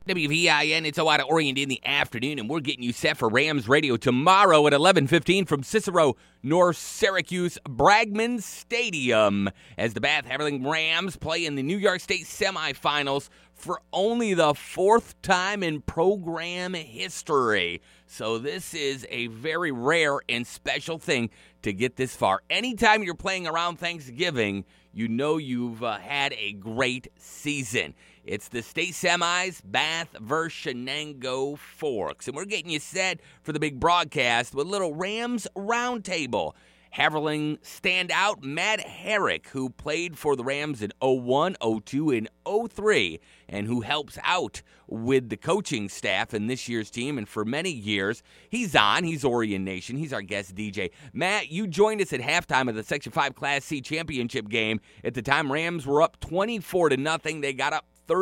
WVIN, it's Owata Orient in the afternoon, and we're getting you set for Rams Radio tomorrow at 11:15 from Cicero, North Syracuse, Bragman Stadium, as the Bath Haverling Rams play in the New York State semifinals for only the fourth time in program history. So this is a very rare and special thing to get this far. Anytime you're playing around Thanksgiving, you know you've had a great season. It's the state semis, Bath versus Shenango Forks. And we're getting you set for the big broadcast with a little Rams roundtable. Haverling standout Matt Herrick, who played for the Rams in 01, 02, and 03, and who helps out with the coaching staff in this year's team. And for many years, he's Orient Nation. He's our guest DJ. Matt, you joined us at halftime of the Section 5 Class C championship game. At the time, Rams were up 24-0. They got up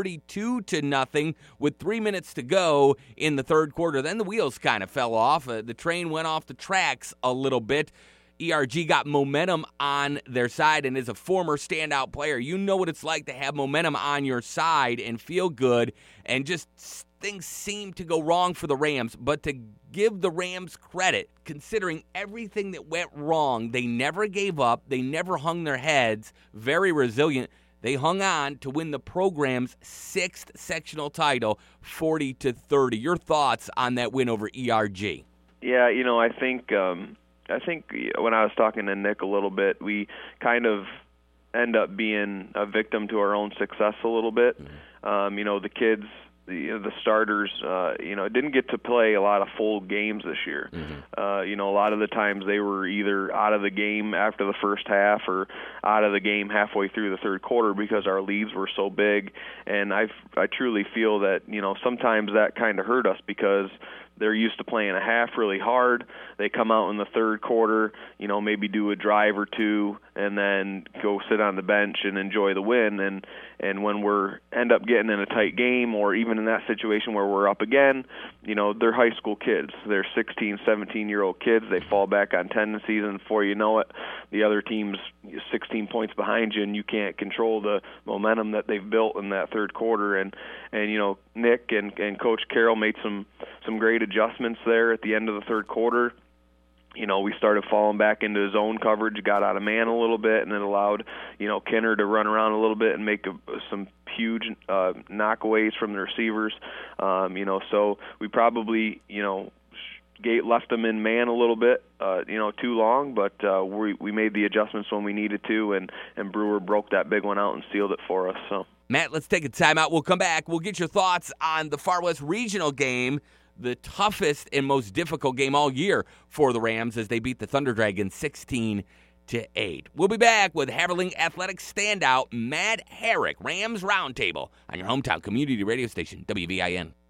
32-0 with 3 minutes to go in the third quarter. Then the wheels kind of fell off. The train went off the tracks a little bit. ERG got momentum on their side, and as a former standout player, you know what it's like to have momentum on your side and feel good, and just things seem to go wrong for the Rams. But to give the Rams credit, considering everything that went wrong, they never gave up, they never hung their heads, very resilient. They hung on to win the program's sixth sectional title, 40-30. Your thoughts on that win over ERG? Yeah, I think when I was talking to Nick a little bit, we kind of end up being a victim to our own success a little bit. The kids, the starters, didn't get to play a lot of full games this year. A lot of the times they were either out of the game after the first half or out of the game halfway through the third quarter because our leads were so big. And I truly feel that, sometimes that kind of hurt us because they're used to playing a half really hard. They come out in the third quarter, maybe do a drive or two, and then go sit on the bench and enjoy the win. And when we're end up getting in a tight game, or even in that situation where we're up again, they're high school kids. They're 16, 17-year-old kids. They fall back on tendencies, and before you know it, the other team's 16 points behind you, and you can't control the momentum that they've built in that third quarter. And Nick and Coach Carroll made some great adjustments there at the end of the third quarter. We started falling back into zone coverage, got out of man a little bit, and it allowed, Kenner to run around a little bit and make some huge knockaways from the receivers. So we probably, left them in man a little bit, too long, but we made the adjustments when we needed to, and Brewer broke that big one out and sealed it for us. So, Matt, let's take a timeout. We'll come back. We'll get your thoughts on the Far West Regional game, the toughest and most difficult game all year for the Rams as they beat the Thunder Dragons 16-8. We'll be back with Haverling Athletics standout Matt Herrick, Rams Roundtable, on your hometown community radio station, WVIN.